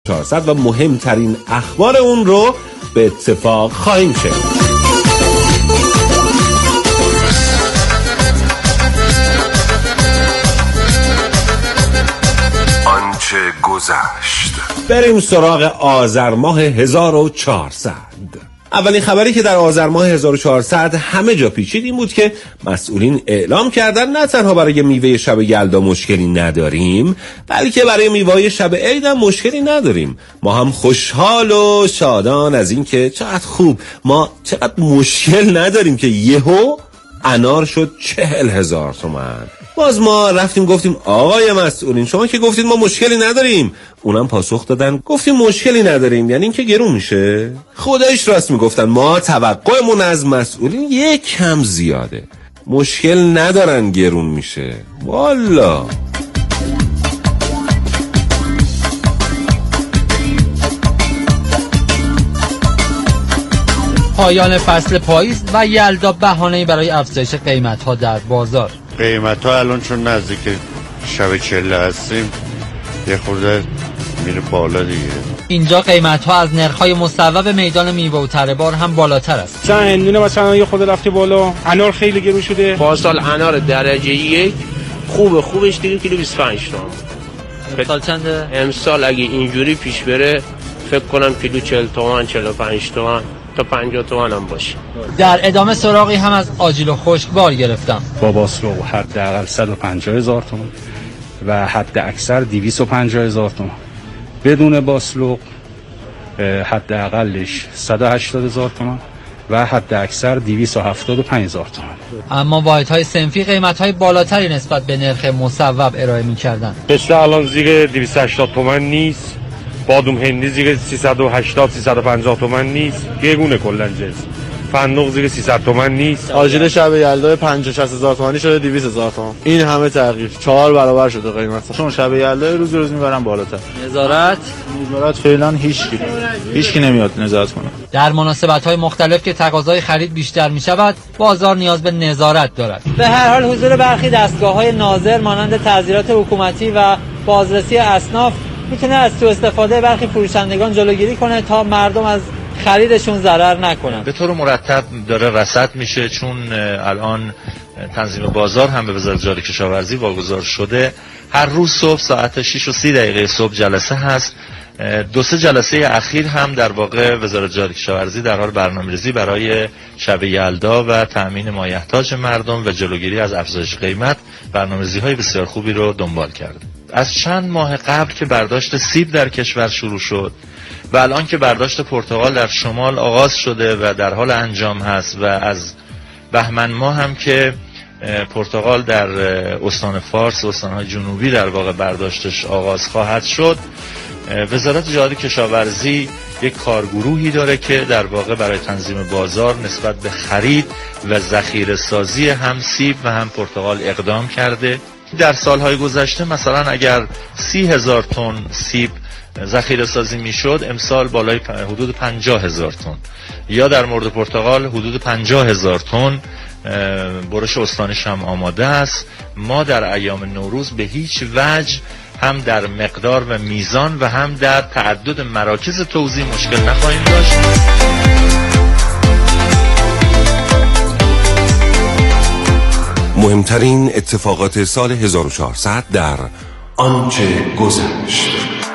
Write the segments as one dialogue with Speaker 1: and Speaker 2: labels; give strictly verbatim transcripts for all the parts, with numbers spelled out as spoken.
Speaker 1: چهارصد و مهمترین اخبار اون رو به اتفاق خواهیم شنید.
Speaker 2: آنچه گذشت.
Speaker 1: بریم سراغ آذر ماه هزار و چهارصد. اولین خبری که در آذر ماه هزار و چهارصد همه جا پیچید این بود که مسئولین اعلام کردن نه تنها برای میوه شب یلدا مشکلی نداریم، بلکه برای میوه شب عید هم مشکلی نداریم. ما هم خوشحال و شادان از این که چقدر خوب، ما چقدر مشکل نداریم که یهو انار شد چهل هزار تومن. باز ما رفتیم گفتیم آقای مسئولین شما که گفتید ما مشکلی نداریم، اونم پاسخ دادن گفتیم مشکلی نداریم یعنی این که گرون میشه. خدایش راست میگفتن، ما توقعمون از مسئولین یک کم زیاده، مشکل ندارن گرون میشه. والا
Speaker 3: پایان فصل پاییز و یلدا بهانه‌ای برای افزایش قیمت‌ها در بازار.
Speaker 4: قیمت‌ها الان چون نزدیک شب چله هستیم یه خورده میره بالا دیگه.
Speaker 3: اینجا قیمت‌ها از نرخ‌های مصوب میدان میوه و تره بار هم بالاتر است.
Speaker 5: مثلا هندونه مثلا یه خورده رفته بالا، انار خیلی گرون شده.
Speaker 6: پارسال انار درجه یک خوب خوبش دیگه کیلو بیست و پنج تومن.
Speaker 3: امسال چنده؟
Speaker 6: امسال اگه اینجوری پیش بره فکر کنم کیلو چهل تومن چهل و پنج تومن تا پنجاه تومن هم باشه.
Speaker 3: در ادامه سراغی هم از آجیل و خشکبار گرفتم.
Speaker 7: با باسلو حداقل صد و پنجاه هزار تومان و حد اکثر دویست و پنجاه هزار تومان. بدون باسلو حداقلش صد و هشتاد هزار تومان و حد اکثر دویست و هفتاد و پنج هزار تومان.
Speaker 3: اما واحدهای صنفی قیمت‌های بالاتری نسبت به نرخ مصوب ارائه می‌کردند.
Speaker 8: قشر الان زیر دویست و هشتاد تومان نیست. بادوم هندی زیر سیصد و هشتاد سیصد و پنجاه تومان نیست. گرونه کلا جنس. فندق زیر سیصد تومان نیست.
Speaker 9: آجیل شب یلدا پنجاه شصت هزار تومانی شده دویست هزار تومان. این همه تغییر، چهار برابر شده قیمت.
Speaker 10: چون شب یلدا روز روز میبرن بالاتر.
Speaker 3: نظارت
Speaker 10: نظارت فعلا هیچ کی هیچ کی نمیاد نظارت کنه.
Speaker 3: در مناسبت‌های مختلف که تقاضای خرید بیشتر می‌شود، بازار نیاز به نظارت دارد. به هر حال حضور برخی دستگاه‌های ناظر مانند تعزیرات حکومتی و بازرسی اصناف میتونه از سوء استفاده برخی فروشندگان جلوگیری کنه تا مردم از خریدشون ضرر نکنن.
Speaker 11: به طور مرتب داره رصد میشه، چون الان تنظیم بازار هم به وزارت جاری کشاورزی واگذار شده. هر روز صبح ساعت شش و سی دقیقه صبح جلسه هست. دو سه جلسه اخیر هم در واقع وزارت جاری کشاورزی در حال برنامه‌ریزی برای شب یلدا و تأمین مایحتاج مردم و جلوگیری از افزایش قیمت برنامه‌ریزی‌های بسیار خوبی رو دنبال کرده. از چند ماه قبل که برداشت سیب در کشور شروع شد و الان که برداشت پرتقال در شمال آغاز شده و در حال انجام هست و از بهمن ماه هم که پرتقال در استان فارس و استان‌های جنوبی در واقع برداشتش آغاز خواهد شد، وزارت جاری کشاورزی یک کارگروهی داره که در واقع برای تنظیم بازار نسبت به خرید و ذخیره سازی هم سیب و هم پرتقال اقدام کرده. در سالهای گذشته مثلا اگر سی هزار تن سیب ذخیره سازی میشد، امسال بالای حدود پنجاه هزار تن، یا در مورد پرتقال حدود پنجاه هزار تن برش استانش هم آماده است. ما در ایام نوروز به هیچ وجه هم در مقدار و میزان و هم در تعدد مراکز توزیع مشکل نخواهیم داشت.
Speaker 2: مهمترین اتفاقات سال هزار و چهارصد در آنچه گذشت.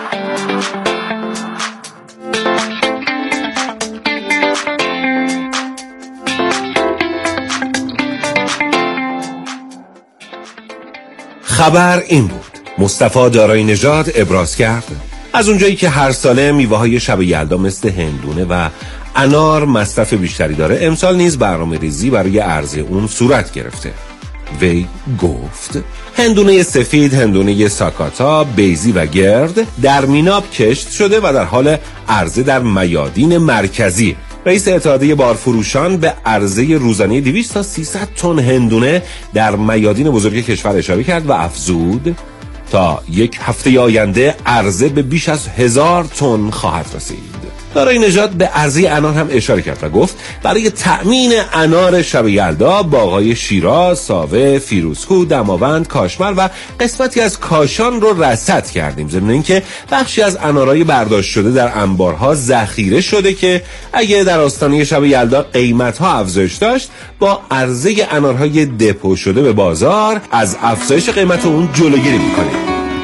Speaker 1: خبر این بود: مصطفی دارای نژاد ابراز کرد از اونجایی که هر ساله میوه های شب یلدا مثل هندونه و انار مصرف بیشتری داره، امسال نیز برنامه ریزی برای عرضه اون صورت گرفته. وی گفت هندونه سفید، هندونه ساکاتا، بیزی و گرد در میناب کشت شده و در حال عرضه در میادین مرکزی. رئیس اتحادیه بارفروشان به عرضه روزانه دویست تا سیصد تن هندونه در میادین بزرگ کشور اشاره کرد و افزود تا یک هفته آینده عرضه به بیش از هزار تن خواهد رسید. دارای نژاد به عرضه انار هم اشاره کرد و گفت برای تأمین انار شب یلدا باغ‌های شیراز، ساوه، فیروزکوه، دماوند، کاشمر و قسمتی از کاشان رو رصد کردیم. ضمن اینکه بخشی از انارهای برداشت شده در انبارها ذخیره شده که اگه در آستانه شب یلدا قیمت‌ها افزایش داشت با عرضه انارهای دپو شده به بازار از افزایش قیمت اون جلوگیری می‌کنیم.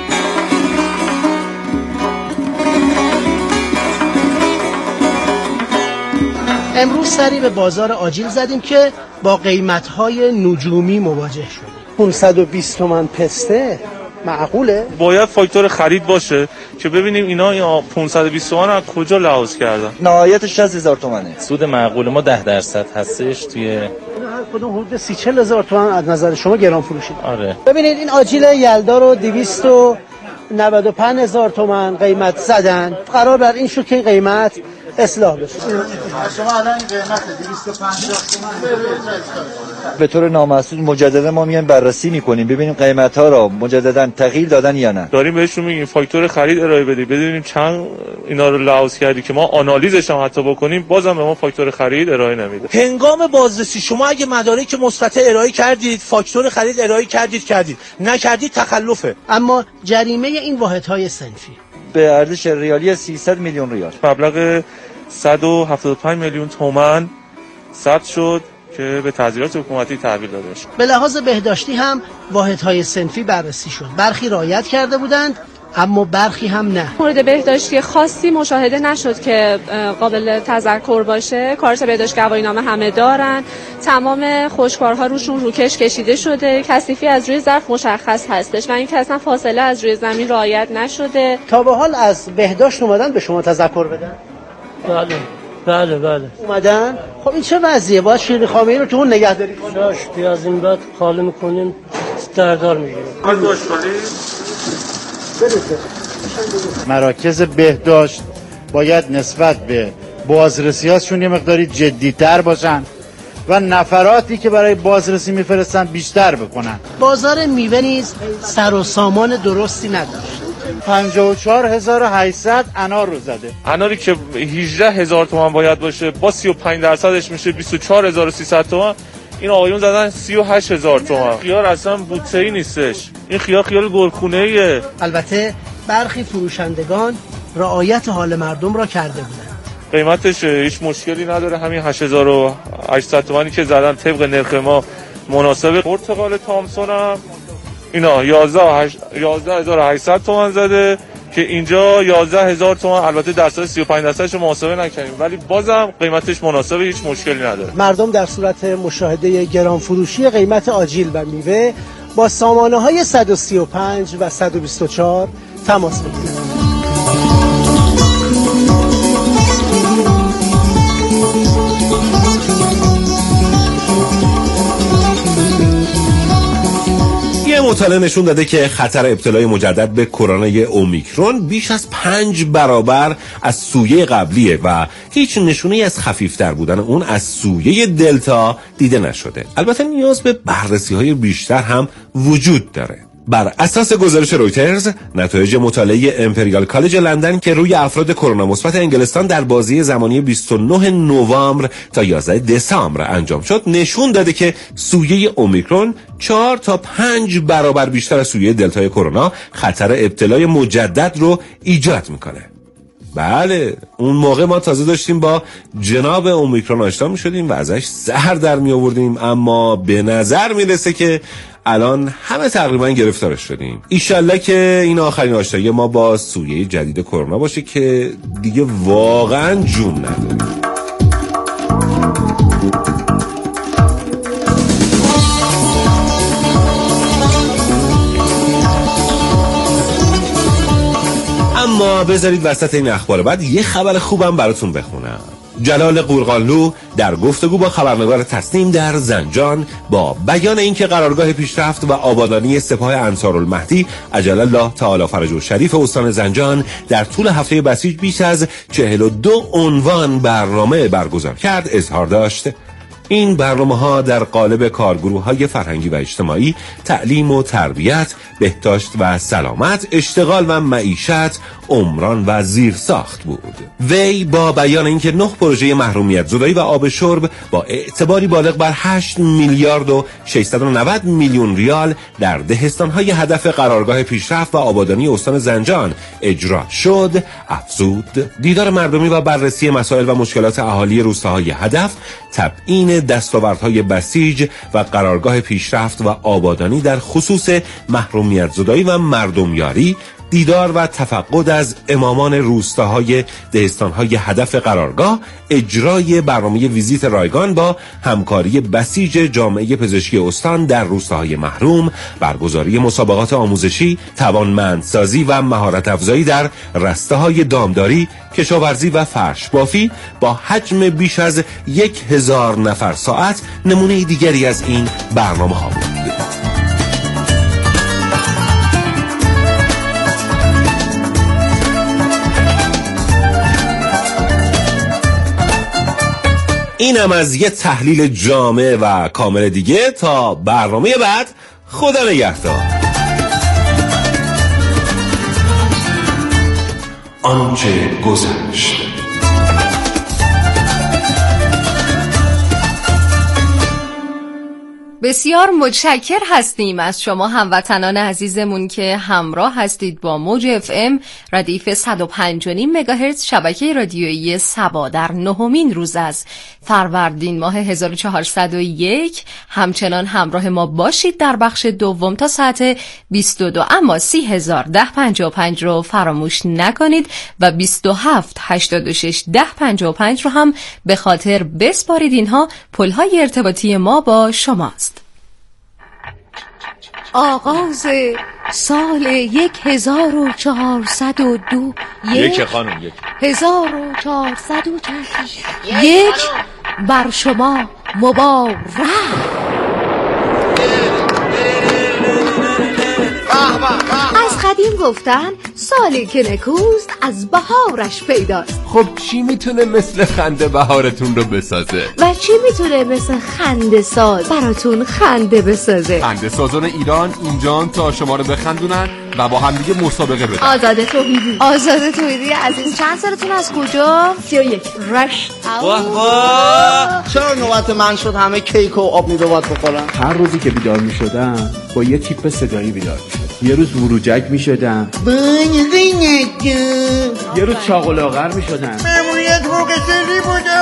Speaker 12: امروز سری به بازار آجیل زدیم که با قیمت‌های نجومی مواجه شدیم. پانصد و بیست تومن پسته معقوله؟
Speaker 13: باید فاکتور خرید باشه که ببینیم اینا پانصد و بیست تومن از کجا لحاظ کردن.
Speaker 14: نهایتش شصت هزار تومنه.
Speaker 15: سود معقول ما ده درصد هستش توی
Speaker 12: هر کدوم حدود سی چهل هزار تومن از نظر شما گران فروشید.
Speaker 15: آره.
Speaker 12: ببینید این آجیل یلدا رو دویست و نود و پنج هزار تومن قیمت زدن. قرار بر این شد که این قیمت اصلاح بشه.
Speaker 16: شما الان این قیمت دویست و پنجاه تومان
Speaker 14: به طور نامحدود مجددا ما میایم بررسی میکنیم ببینیم قیمت ها رو مجددا تغییر دادن یا نه.
Speaker 13: داریم بهشون میگیم فاکتور خرید ارائه بدید ببینیم چند اینا رو لحاظ کردی که ما آنالیزش هم حتی بکنیم بازم به ما فاکتور خرید ارائه نمیده.
Speaker 17: هنگام بازرسی شما اگه مدارک مثبت ارائه کردید فاکتور خرید ارائه کردید کردید نکردید تخلفه.
Speaker 12: اما جریمه این واحدهای صنفی
Speaker 14: به ارزش ریالی سیصد میلیون ریال
Speaker 13: مبلغ صد و هفتاد و پنج میلیون تومان ثبت شد که به تعزیرات حکومتی تحویل داده شد.
Speaker 12: به لحاظ بهداشتی هم واحدهای صنفی بررسی شد. برخی رعایت کرده بودند اما برخی هم نه.
Speaker 18: مورد بهداشتی خاصی مشاهده نشد که قابل تذکر باشه. کارت بهداشت گواهینامه همه دارن. تمام خشکبارها روشون روکش کشیده شده. کثیفی از روی ظرف مشخص هستش و این که اصلا فاصله از روی زمین رعایت نشده.
Speaker 12: تا به حال از بهداشت اومدن به شما تذکر بدن؟
Speaker 19: بله بله بله
Speaker 12: اومدن؟ خب این چه وضعیه؟ باید شیرینی خامه‌ای رو تو اون نگهداری کنیم.
Speaker 19: شاش از این بعد خالی میکنیم دردار میگیریم.
Speaker 16: مراکز بهداشت باید نسبت به بازرسی‌هاشون یه مقداری جدی‌تر باشن و نفراتی که برای بازرسی میفرستن بیشتر بکنن.
Speaker 12: بازار میوه نیز سر و سامان درستی نداشت.
Speaker 16: پنجاه و چهار هزار و هشتصد انار رو زده.
Speaker 13: اناری که هجده هزار تومان باید باشه با سی و پنج درصدش میشه بیست و چهار هزار و سیصد تومان. این آقایون زدن سی و هشت هزار تومان. خیار اصلا بوته‌ای نیستش. این خیار خیار گلخونه‌ایه.
Speaker 12: البته برخی فروشندگان رعایت حال مردم را کرده بودند.
Speaker 13: قیمتش هیچ مشکلی نداره. همین هشت هزار و هشتصد تومانی که زدن طبق نرخ ما مناسبه. پرتقال تامسون هم اینا یازده هزار و هشتصد تومان زده که اینجا یازده هزار تومان. البته درصد سی و پنج درصدش محاسبه نکنیم ولی بازم قیمتش مناسبه هیچ مشکلی نداره.
Speaker 12: مردم در صورت مشاهده گران فروشی قیمت آجیل و میوه با سامانه های صد و سی و پنج و صد و بیست و چهار تماس بگیرند.
Speaker 1: یه مطالعه نشون داده که خطر ابتلای مجدد به کرونا اومیکرون بیش از پنج برابر از سویه قبلیه و هیچ نشونه‌ای از خفیفتر بودن اون از سویه دلتا دیده نشده. البته نیاز به بررسی‌های بیشتر هم وجود داره. بر اساس گزارش رویترز، نتایج مطالعه امپریال کالج لندن که روی افراد کرونا مثبت انگلستان در بازی زمانی بیست و نه نوامبر تا یازده دسامبر انجام شد، نشون داده که سویه اومیکرون چهار تا پنج برابر بیشتر از سویه دلتای کرونا خطر ابتلای مجدد رو ایجاد میکنه. بله، اون موقع ما تازه داشتیم با جناب اومیکرون آشنا میشدیم و ازش زهر در می آوردیم، اما به نظر میرسه که الان همه تقریبا گرفتارش شدیم. ایشالله که این آخرین آشنایی ما با سویه جدید کرونا باشه که دیگه واقعا جون نداریم. اما بذارید وسط این اخبار بعد یه خبر خوبم براتون بخونم. جلال قورقانلو در گفتگو با خبرنگار تسنیم در زنجان با بیان اینکه قرارگاه پیشرفت و آبادانی سپاه انصارالمهدی عجل الله تعالی فرجه الشریف استان زنجان در طول هفته بسیج بیش از چهل و دو عنوان برنامه برگزار کرد اظهار داشت. این برنامه‌ها در قالب کارگروه‌های فرهنگی و اجتماعی، تعلیم و تربیت، بهداشت و سلامت، اشتغال و معیشت، عمران و زیرساخت بود. وی با بیان اینکه نه پروژه محرومیت زدایی و آب شرب با اعتباری بالغ بر هشت میلیارد و ششصد و نود میلیون ریال در دهستان‌های هدف قرارگاه پیشرفت و آبادانی استان زنجان اجرا شد، افزود دیدار مردمی و بررسی مسائل و مشکلات اهالی روستاهای هدف، تبیین دستاوردهای بسیج و قرارگاه پیشرفت و آبادانی در خصوص محرومیت زدایی و مردمیاری، دیدار و تفقد از امامان روستاهای دهستانهای هدف قرارگاه، اجرای برنامه ویزیت رایگان با همکاری بسیج جامعه پزشکی استان در روستاهای محروم، برگزاری مسابقات آموزشی، توانمندسازی و مهارت افزایی در رسته‌های دامداری، کشاورزی و فرش بافی با حجم بیش از یک هزار نفر ساعت نمونه دیگری از این برنامه ها بود. اینم از یه تحلیل جامع و کامل دیگه. تا برنامه بعد، خدا نگهدار.
Speaker 2: آنچه گذشت.
Speaker 20: بسیار متشکر هستیم از شما هموطنان عزیزمون که همراه هستید با موج اف ام ردیف صد و پنج و نیم مگاهرتز شبکه رادیویی سبا در نهمین روز از فروردین ماه هزار و چهارصد و یک. همچنان همراه ما باشید در بخش دوم تا ساعت بیست و دو، اما سی هزار ده پنجاه و پنج رو فراموش نکنید و بیست و هفت هشتاد و شش ده پنجاه و پنج رو هم به خاطر بسپارید. اینها پل‌های ارتباطی ما با شماست. آغاز سال یک هزار و چهارصد و دو
Speaker 21: یک خانم یک
Speaker 20: هزار و چهارصد و دو یک بر شما مبارک. از قدیم گفتن سالی که نکوست از بهارش پیداست.
Speaker 22: خب چی میتونه مثل خنده بهارتون رو بسازه؟
Speaker 20: و چی میتونه مثل خنده ساز براتون خنده بسازه؟
Speaker 22: خنده سازان ایران اینجان تا شما رو بخندونن و با هم دیگه مسابقه بدن.
Speaker 20: آزاده توحیدی آزاده توحیدی عزیز، چند سالتون از کجا؟ سی و یک. رشت.
Speaker 23: واه واه، چرا نوبت من شد همه کیک و آب میدوات بخورم؟
Speaker 24: هر روزی که بیدار میشدم با یه تیپ صدایی بیدار میشدم. یه روز وروجک میشدم، یه روز چاق و لاغر میشدم.
Speaker 23: ماموریت مقصری بوده.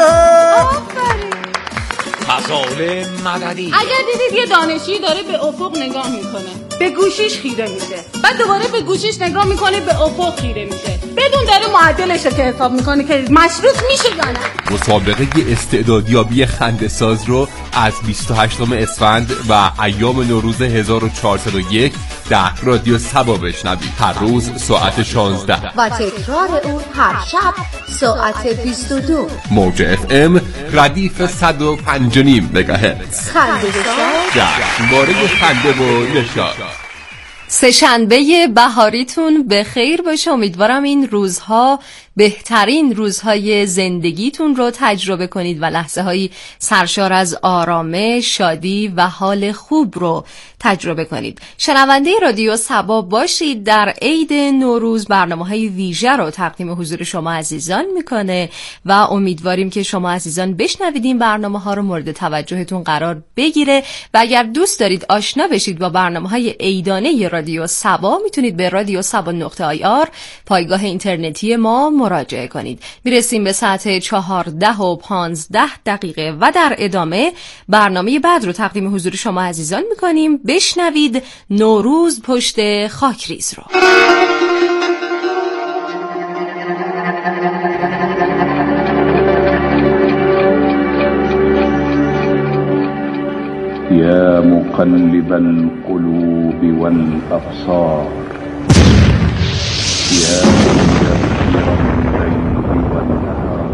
Speaker 21: فضال مددی.
Speaker 25: اگر دیدید یه دانشجویی داره به افق نگاه میکنه، به گوشیش خیره میشه، بعد دوباره به گوشیش نگاه میکنه، به افق خیره میشه، بدون داره معدلش رو که حساب میکنه که مشروط میشه یا نه.
Speaker 22: مسابقه استعدادیابی خنده‌ساز رو از بیست و هشتم اسفند و ایام نوروز هزار و چهارصد و یک در رادیو سبا بشنوید. هر روز ساعت شانزده
Speaker 20: و تکرار اون هر شب ساعت بیست و دو.
Speaker 22: موج اف ام ردیف صد و پنج و نیم مگاهرتز.
Speaker 20: خنده ساز
Speaker 22: جشنواره خنده و نشاط.
Speaker 20: سه‌شنبه بهاریتون به خیر باشه. امیدوارم این روزها بهترین روزهای زندگیتون رو تجربه کنید و لحظه هایی سرشار از آرامش، شادی و حال خوب رو تجربه کنید. شنونده رادیو سبا باشید. در عید نوروز برنامه‌های ویژه رو تقدیم حضور شما عزیزان میکنه و امیدواریم که شما عزیزان بشنوید این برنامه‌ها رو مورد توجهتون قرار بگیره و اگر دوست دارید آشنا بشید با برنامه‌های عیدانه رادیو سبا میتونید به رادیو سبا نقطه آی آر پایگاه اینترنتی ما مراجعه کنید. میرسیم به ساعت چهارده و پانزده دقیقه و در ادامه برنامه بعد رو تقدیم حضور شما عزیزان میکنیم. بشنوید نوروز پشت خاکریز رو.
Speaker 26: يا مقلب القلوب والأبصار يا مدبر الليل والنهار.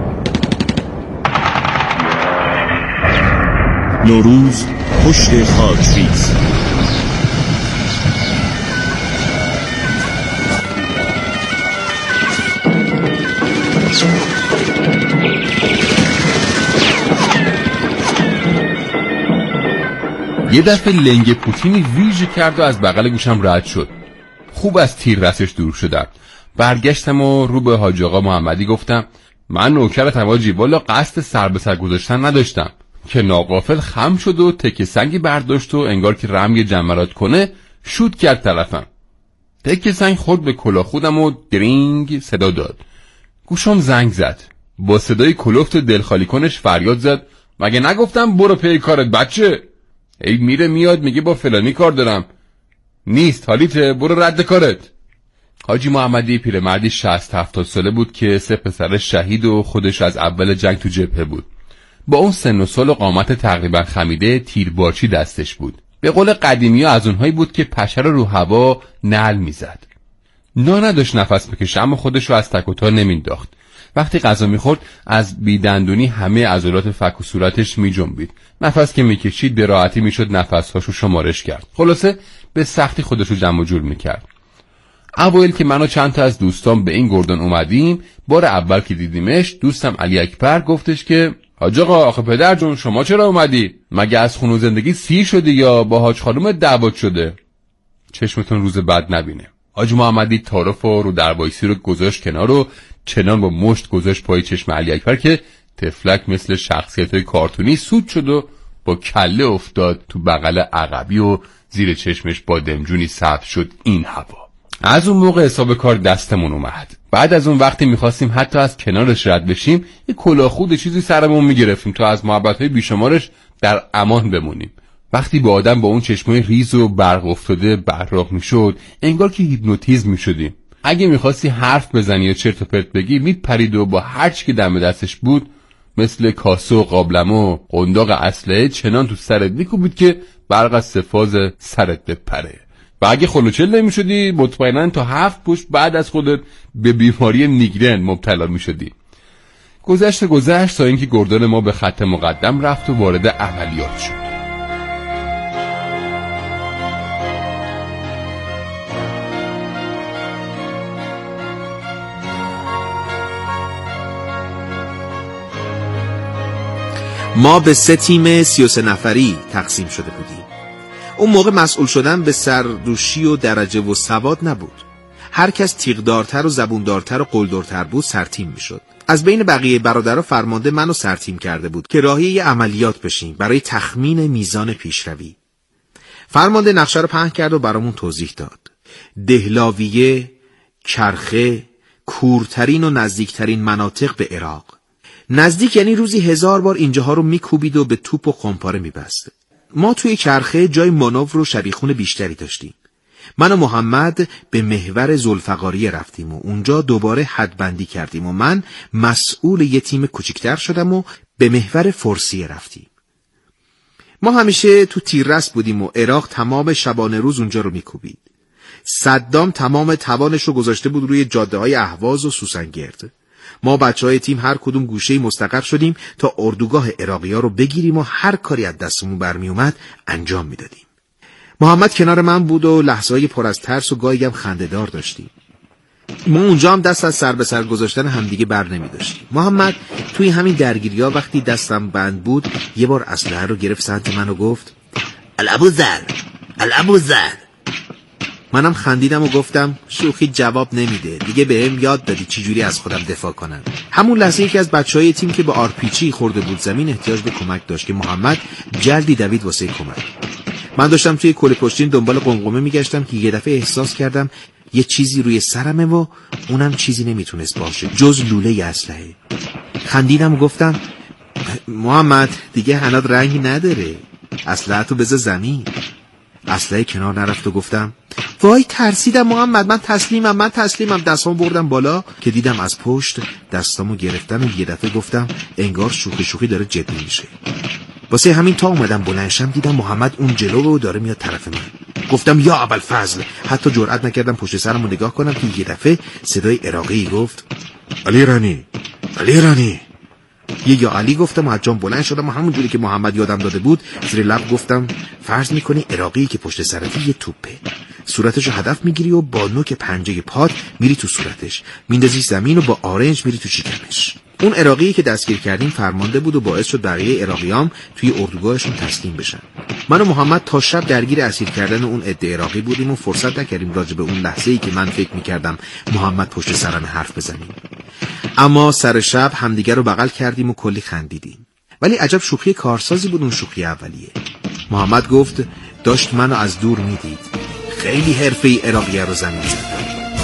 Speaker 27: نوروز پشت خاکریز.
Speaker 22: یه دفعه لنگ پوتینی ویژ کرد و از بغل گوشم رد شد. خوب از تیر رسش دور شدم. برگشتم و رو به حاج آقا محمدی گفتم من نوکرتم حاجی، والا قصد سر به سر گذاشتن نداشتم، که ناغافل خم شد و تکه سنگی برداشت و انگار که رمی جمرات کنه شوت کرد طرفم. تکه سنگ خورد به کلاه خودم و درینگ صدا داد. گوشم زنگ زد. با صدای کلفت دلخالی کنش فریاد زد مگه نگفتم برو پی کارت بچه؟ ای میره میاد میگه با فلانی کار دارم. نیست حالیته، برو رد کارت. حاجی محمدی پیرمردی شصت هفتاد ساله بود که سه پسر شهید و خودش از اول جنگ تو جبهه بود. با اون سن و سال و قامت تقریبا خمیده تیربارچی دستش بود. به قول قدیمی ها از اونهایی بود که پشه رو رو هوا نعل میزد. نا نداشت نفس بکشه اما خودش رو از تک و تا نمینداخت. وقتی غذا میخورد از بیدندونی همه عضلات فک و صورتش میجنبید. نفس که میکشید به راحتی میشد نفسهاشو شمارش کرد. خلاصه به سختی خودش رو جمع و جور میکرد. اوایل که من و چند تا از دوستان به این گردن اومدیم، بار اول که دیدیمش دوستم علی اکبر گفتش که حاج آقا آخه پدر جون شما چرا اومدی؟ مگه از خون و زندگی سیر شدی یا با حاج خانم دعوت شده؟ چشمتون روز بعد نبینه. حاج محمدی تعارف رو در وایسی رو گذاشت کنار و چنان با مشت گذاشت پای چشم علی اکبر که تفلک مثل شخصیت‌های کارتونی سود شد و با کله افتاد تو بغل عقبی و زیر چشمش با دمجونی سبز شد این هوا. از اون موقع حساب کار دستمون اومد. بعد از اون وقتی میخواستیم حتی از کنارش رد بشیم یه کلاهخود چیزی سرمون میگرفتیم تا از محبت‌های بیشمارش در امان بمونیم. وقتی با آدم با اون چشمای ریز و برق افتاده براق میشد انگار که هیپنوتیزم میشدیم. اگه میخواستی حرف بزنی یا چرت و پرت بگی میپرید و با هر چی که دم دستش بود مثل کاسه و قابلمه و قنداق اسلحه چنان تو سرت میکوبید که برق از سفاز سرت بپره. و اگه خلوچل نمیشدی مطمئناً تا هفت پشت بعد از خودت به بیماری میگرن مبتلا میشدی. گذشت گذشت تا اینکه گردن ما به خط مقدم رفت و وارد عملیات شد.
Speaker 4: ما به سه تیم سی و سه نفری تقسیم شده بودیم. اون موقع مسئول شدن به سردوشی و درجه و سواد نبود. هر کس تیغدارتر و زبوندارتر و قلدرتر بود سرتیم میشد. از بین بقیه برادرها فرمانده منو سرتیم کرده بود که راهی یه عملیات بشیم برای تخمین میزان پیشروی. فرمانده نقشه رو پهن کرد و برامون توضیح داد. دهلاویه، کرخه، کورترین و نزدیکترین مناطق به عراق. نزدیک یعنی روزی هزار بار اینجاها رو میکوبید و به توپ و خمپاره میبست. ما توی کرخه جای مانور و شبیخون بیشتری داشتیم. من و محمد به محور ذوالفقاریه رفتیم و اونجا دوباره حدبندی کردیم و من مسئول یه تیم کوچیکتر شدم و به محور فرسیه رفتیم. ما همیشه تو تیررس بودیم و عراق تمام شبانه روز اونجا رو میکوبید. صدام تمام توانش رو گذاشته بود روی جاده های اهواز و سوسنگرد. ما بچه های تیم هر کدوم گوشه‌ای مستقر شدیم تا اردوگاه عراقی‌ها رو بگیریم و هر کاری از دستمون برمی اومد انجام میدادیم. محمد کنار من بود و لحظه‌های پر از ترس و گاهی هم خنده‌دار داشتیم. ما اونجا هم دست از سر به سر گذاشتن همدیگه بر نمی داشتیم. محمد توی همین درگیری‌ها وقتی دستم بند بود یه بار اسلحه رو گرفت سمت من و گفت الابوذر الابوذر. منم خندیدم و گفتم شوخی جواب نمیده، دیگه بهم یاد دادی چجوری از خودم دفاع کنم. همون لحظه یکی از بچهای تیم که به آرپیچی خورده بود زمین احتیاج به کمک داشت که محمد جلدی دوید واسه کمک. من داشتم توی کل پشتین دنبال قمقمه میگشتم که یه دفعه احساس کردم یه چیزی روی سرمه و اونم چیزی نمیتونست باشه جز لوله اسلحه. خندیدم و گفتم محمد دیگه هنات رنگی نداره، اسلحه‌تو بذار زمین. اسلحه کنار نرفت و گفتم وای ترسیدم محمد، من تسلیمم من تسلیمم. دستامو بردم بالا که دیدم از پشت دستامو گرفتن و یه دفعه گفتم انگار شوخی شوخی داره جدی میشه. واسه همین تا اومدم بلندشم دیدم محمد اون جلو و داره میاد طرف من. گفتم یا ابوالفضل. حتی جرئت نکردم پشت سرمو نگاه کنم که یه دفعه صدای عراقی گفت علی رانی علی رانی. یه یا علی گفتم و از جام بلند شدم و همونجوری که محمد یادم داده بود زیر لب گفتم فرض میکنی عراقی که پشت سرتی یه توپه، صورتشو هدف میگیری و با نوک پنجه پات میری تو صورتش، میندازی زمین و با آرنج میری تو شکمش. اون عراقی که دستگیر کردیم فرمانده بود و باعث شد بقیه عراقیام توی اردوگاهشون تسلیم بشن. من و محمد تا شب درگیر اسیر کردن اون عده عراقی بودیم و فرصت نکردیم راجع به اون لحظه‌ای که من فکر می‌کردم محمد پشت سرم حرف بزنیم. اما سر شب همدیگر رو بغل کردیم و کلی خندیدیم. ولی عجب شوخی کارسازی بود اون شوخی اولیه. محمد گفت داشت منو از دور میدید. خیلی حرفه‌ای عراقیه رو زمین زد.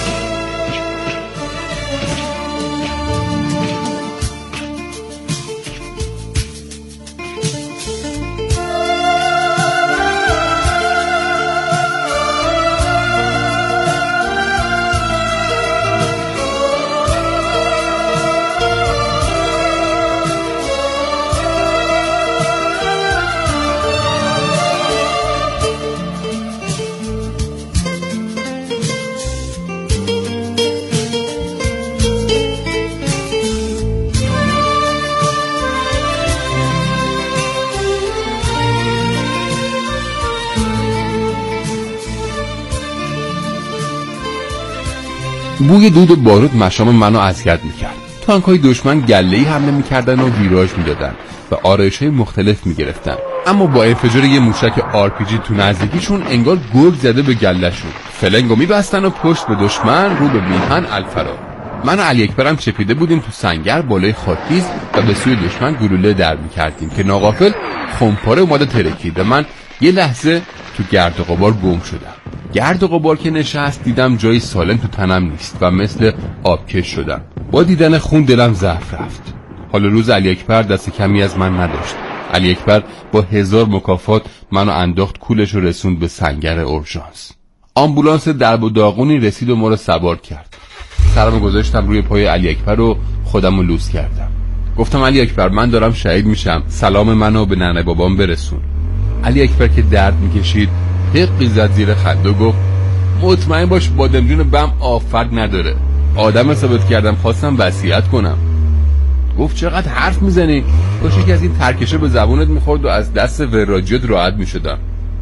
Speaker 22: بوی دود و بارود مشام منو اذیت میکرد. تانک‌های دشمن گله‌ای حمله میکردن و ویراژ میدادن و آرایش‌های مختلف میگرفتن، اما با انفجار یه موشک آر پی جی تو نزدیکیشون انگار گرگ زده به گله‌شون. فلنگو میبستن و پشت به دشمن رو به میهن الفرار. من و علی اکبرم چپیده بودیم تو سنگر بالای خاکریز و به سوی دشمن گلوله در میکردیم که ناغافل خمپاره اومده ترکید و من یه لحظه تو گرد و غبار گم شدم. گرد و غبار که نشست دیدم جایی سالم تو تنم نیست و مثل آبکش شدم. با دیدن خون دلم ضعف رفت. حالا روز علی اکبر دست کمی از من نداشت. علی اکبر با هزار مکافات منو انداخت کولش و رسوند به سنگر اورژانس. آمبولانس درب و داغونی رسید و ما رو سوار کرد. سرمو گذاشتم روی پای علی اکبر و خودم رو لوس کردم. گفتم علی اکبر من دارم شهید میشم، سلام منو به ننه بابام برسون. علی اکبر که درد میکشید حقی زد زیر خنده و گفت مطمئن باش بادمجون بم آفت نداره. آدم ثابت کردم، خواستم وصیت کنم. گفت چقدر حرف میزنی؟ باشه یکی از این ترکشه به زبونت میخورد و از دست وراجیت راحت میشدم.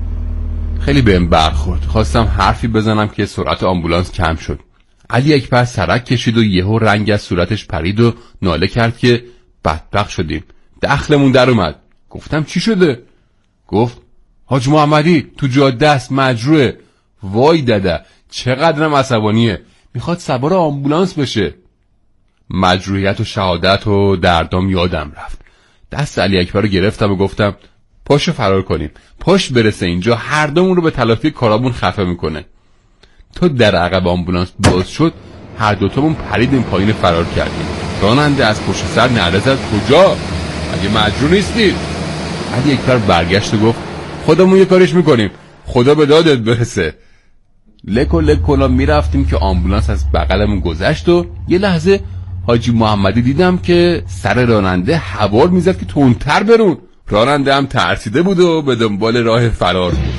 Speaker 22: خیلی بهم برخورد. خواستم حرفی بزنم که سرعت آمبولانس کم شد. علی اکبر سرک کشید و یهو رنگ از صورتش پرید و ناله کرد که بدبخت شدیم، دخلمون در اومد. گفتم چی شده؟ گفت حاج محمدی تو جاده است، مجروحه. وای دادا چقدرم عصبانیه، میخواد سوار آمبولانس بشه. مجروحیت و شهادت و دردام یادم رفت. دست علی اکبر رو گرفتم و گفتم پاشو فرار کنیم، پاش برسه اینجا هر دومون رو به تلافی کارامون خفه میکنه. تو در عقب آمبولانس باز شد، هر دوتامون پریدیم پایین فرار کردیم. راننده از پشت سر نعره زد کجا؟ اگه مجروح نیستید؟ علی اکبر برگشت و گفت خودمون یه کارش میکنیم، خدا به دادت برسه. لک و لک کلا میرفتیم که آمبولانس از بغلمون گذشت و یه لحظه حاجی محمدی دیدم که سر راننده حوار میزد که تندتر برون. راننده هم ترسیده بود و به دنبال راه فرار بود.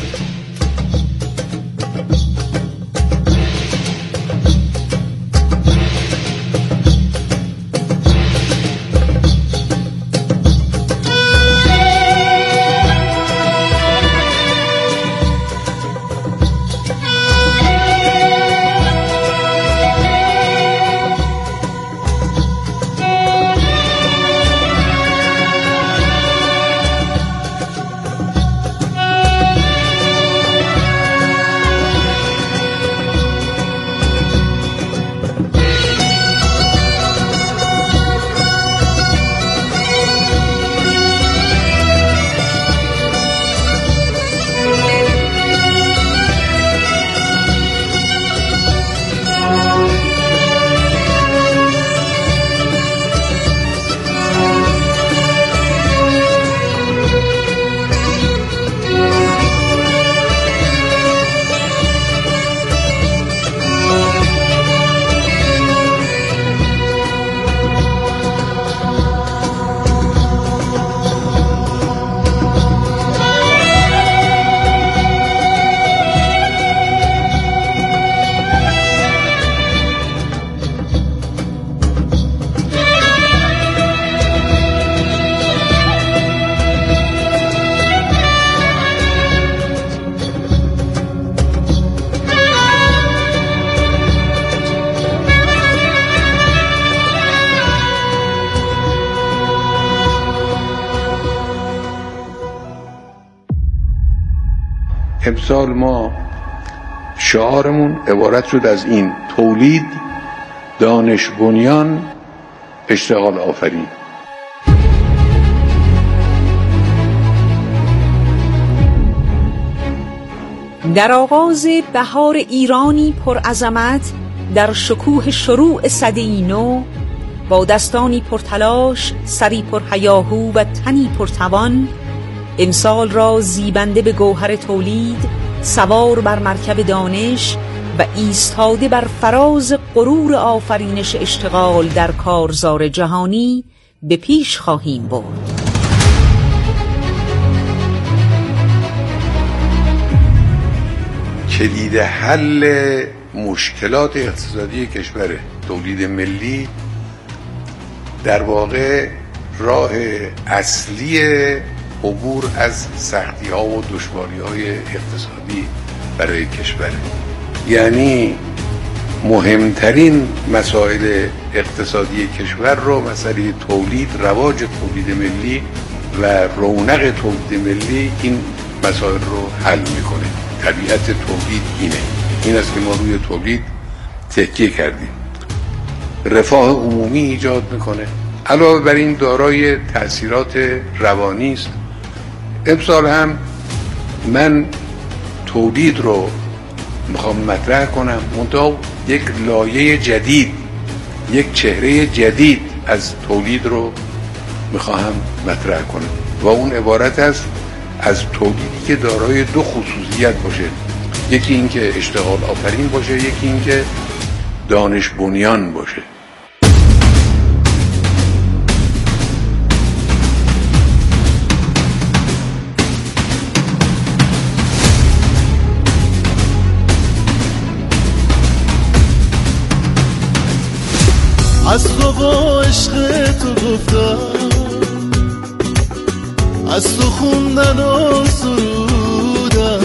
Speaker 3: امسال ما شعارمون عبارت شد از این: تولید، دانش بنیان، اشتغال آفرین.
Speaker 5: در آغاز بهار ایرانی پرعظمت، در شکوه شروع سده‌ای نو، با دستانی پرتلاش، سری پرهیاهو و تنی پرتوان، امسال را زیبنده به گوهر تولید، سوار بر مرکب دانش و ایستاده بر فراز غرور آفرینش اشتغال در کارزار جهانی به پیش خواهیم برد.
Speaker 3: کلید حل مشکلات اقتصادی کشور تولید ملی در واقع راه اصلی عبور از سختی ها و دشواری های اقتصادی برای کشور، یعنی مهمترین مسائل اقتصادی کشور رو مسئله تولید، رواج تولید ملی و رونق تولید ملی این مسائل رو حل میکنه. طبیعت تولید اینه، این است که ما روی تولید تکیه کردیم. رفاه عمومی ایجاد میکنه، علاوه بر این دارای تأثیرات روانی است. امسال هم من تولید رو میخوام مطرح کنم، منتها یک لایه جدید، یک چهره جدید از تولید رو میخواهم مطرح کنم و اون عبارت است از تولیدی که دارای دو خصوصیت باشه: یکی این که اشتغال آفرین باشه، یکی این که دانش بنیان باشه.
Speaker 6: از تو با عشق تو گفتم، از تو خوندن و سرودم،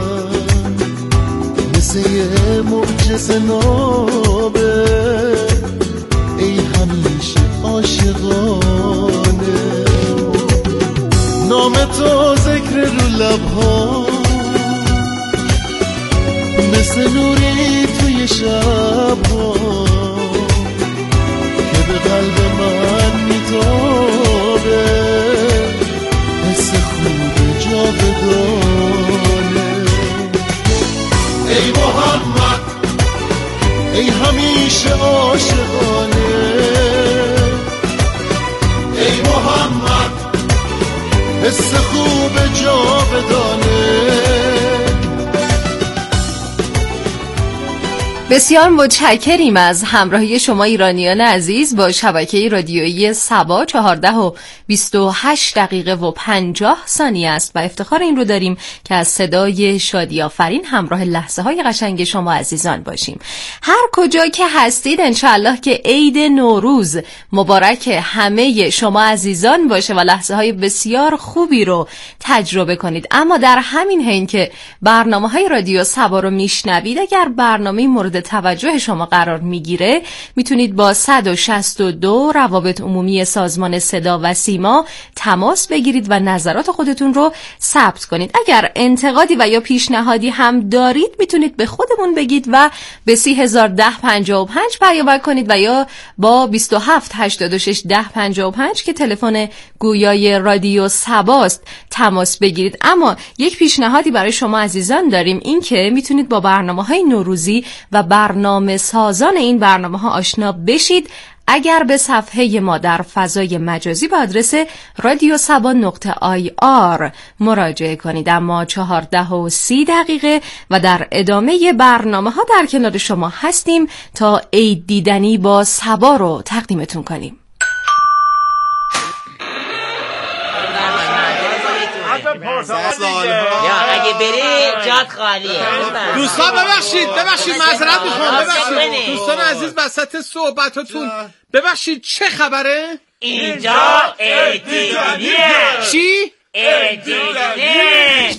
Speaker 6: مثل یه معجزه نابه، ای همیشه عاشقانه. نام تو ذکر رو لبها، مثل نوری توی شبها که به قلب من میتابه، حس خوب جاودانه. ای محمد، ای همیشه عاشقانه، ای محمد، حس خوب جاودانه.
Speaker 20: بسیار متشکریم از همراهی شما ایرانیان عزیز با شبکه رادیویی سبا. چهارده و بیست و هشت دقیقه و پنجاه ثانیه است و افتخار این رو داریم که از صدای شادی آفرین همراه لحظه های قشنگ شما عزیزان باشیم. هر کجا که هستید انشاءالله که عید نوروز مبارک همه شما عزیزان باشه و لحظه های بسیار خوبی رو تجربه کنید. اما در همین حین که برنامه های رادیو سبا رو میشنوید، اگر برنامه مورد توجه شما قرار میگیره، میتونید با صد و شصت و دو روابط عمومی سازمان صدا و سیما تماس بگیرید و نظرات خودتون رو ثبت کنید. اگر انتقادی و یا پیشنهادی هم دارید میتونید به خودمون بگید و به سی هزار ده پنجاه و پنج پیام کنید و یا با بیست و هفت هشتاد و شش ده پنجاه و پنج که تلفن گویای رادیو سباست تماس بگیرید. اما یک پیشنهادی برای شما عزیزان داریم، این که میتونید با برنامه‌های نوروزی و برنامه سازان این برنامه ها آشنا بشید اگر به صفحه ما در فضای مجازی به آدرس رادیو سبا نقطه آی آر مراجعه کنید. اما چهارده و سی دقیقه و در ادامه برنامه ها در کنار شما هستیم تا عید دیدنی با سبا رو تقدیمتون کنیم.
Speaker 7: یا اگه بری جات خالیه.
Speaker 8: دوستان ببخشید ببخشید معذرت میخوام، ببخشید دوستان عزیز وسط صحبتاتون، ببخشید چه خبره؟
Speaker 7: اینجا عید دیدنیه.
Speaker 8: چی؟
Speaker 7: عید دیدنیه.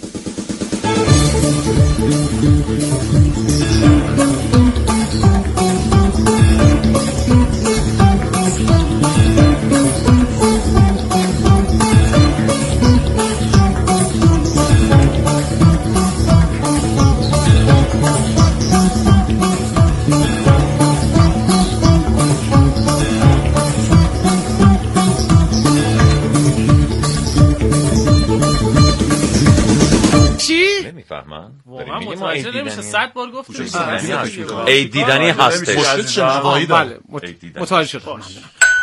Speaker 21: نمیفهمن.
Speaker 8: واقعا متوجه نمیشه. صد بار گفتم
Speaker 21: عید دیدنی هستش.
Speaker 6: مشکل شنوایی داره.
Speaker 8: بله متوجه شدم.